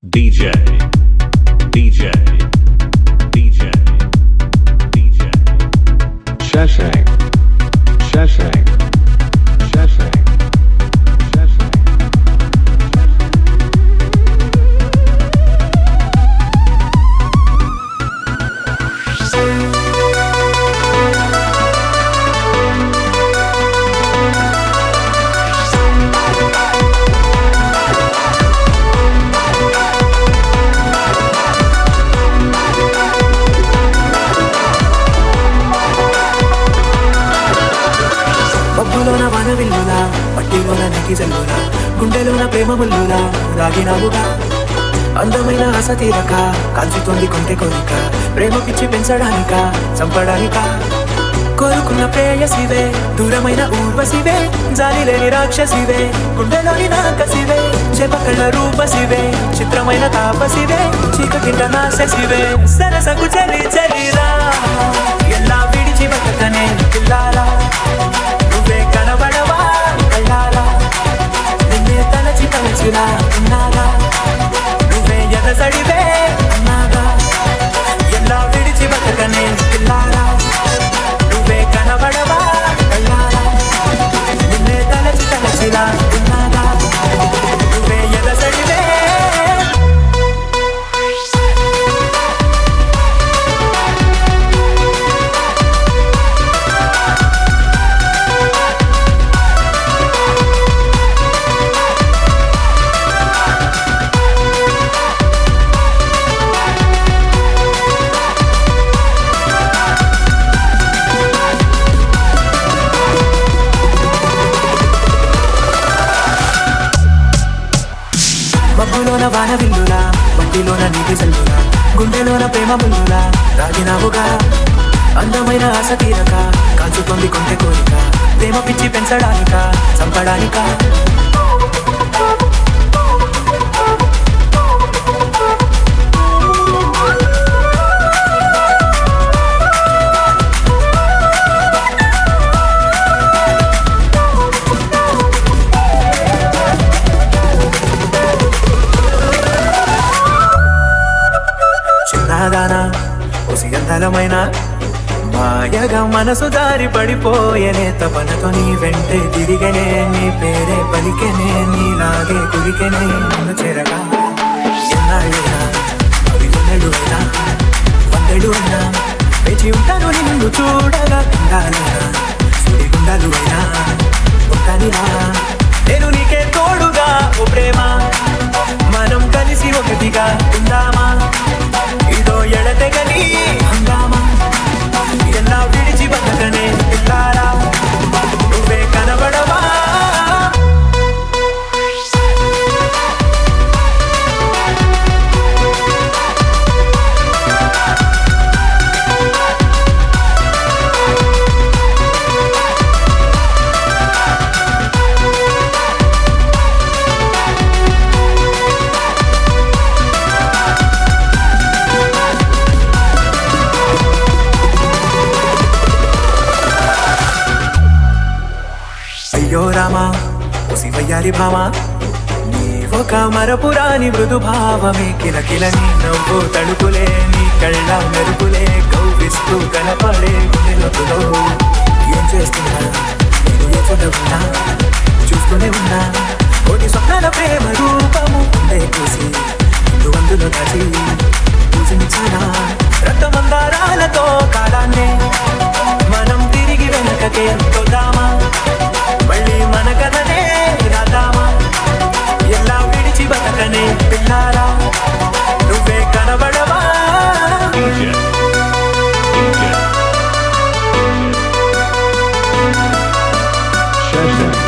DJ, DJ, DJ, DJ. Shashank, Shashank, Shashank, Shashank. మబ్బులోన వానవిల్లులా పట్టిలోన నీకి జల్లులా గుండెలోన ప్రేమ ముల్లులా రాగినావుగా అందమైన ఆశ తీరక కాల్చుతోంది కొంటె కోరిక ప్రేమ పిచ్చి పెంచడానిక చంపడానిక కోరుకున్న ప్రేయసివే దూరమైన ఊర్వశివే జాలి లేని రాక్షసివే గుండెలోని నాకసివే చెపకళ్ళ రూపసివే చిత్రమైన తాపసివే చీకటింట నాశసివే సరసకు చలి చలిరా ఎలా విడిచి బతకనే పిల్లారా నువ్వే కనబడవా కళ్ళారా నిన్నే తలచి తలచిలా ఉన్నాగా నువ్వే ఎదసడివే అన్నాగా ఎలా విడిచి బతకనే పిల్లారా నువ్వే కనబడవా కళ్ళారా నిన్నే తలచి తలచిలా ఉన్నాగా నువ్వే ఎదసడివే మబ్బులోన వాన విల్లులా మట్టిలోన నీటి జల్లులా గుండెలోన ప్రేమ ముల్లులా రాగినావుగా అందమైన ఆశ తీరక కాల్చుతోంది కొంటె కోరిక ప్రేమ పిచ్చి పెంచడానిక చంపడానిక చిన్నదానా ఉసిగంధలమైన మాయగా మనసు దారి పడిపోయనే తపనతో నీ వెంటే తిరిగనే నీ పేరే పలికెనే నీలాగే కురికెనే నన్ను చేరగా ఎన్నాళ్ళైనా అవిలెన్నెడువైనా వందెడు అయినా వేచి ఉంటాను నిన్ను చూడగా కుండాలైనా సుడిగుండాలు అయినా ఉంటానిలా నేను నీకే తోడుగా ఓ ప్రేమ మనం కలిసి ఒకటిగా ఉందామా ఇదో ఎడతెగని హంగామా ఎలా విడిచి బతకనే పిల్లారా నువ్వే కనబడవా అయ్యో రామా ఓ శివయ్యారి భామా నీ ఒక మరపురాని మృదు భావమే కిలకిలని నవ్వు తడుపులే నీ కళ్ళ మెరుపులే కౌగిస్తూ కనపడే గుండెలతో ఏం చేస్తున్నా నేను ఏ చోట ఉన్నా చూస్తూనే ఉన్నా కోటి స్వప్నాల ప్రేమ రూపము ఉండే కూసి అందులో దాచి పూజించానా రక్తమందారాలతో కాలాన్నే మనం తిరిగి వెనకకే తోదామా మళ్ళీ మన కథనే రాదామా ఎలా విడిచి బతకనే పిల్లారా నువ్వే కనబడవా DJ, DJ, Shashank,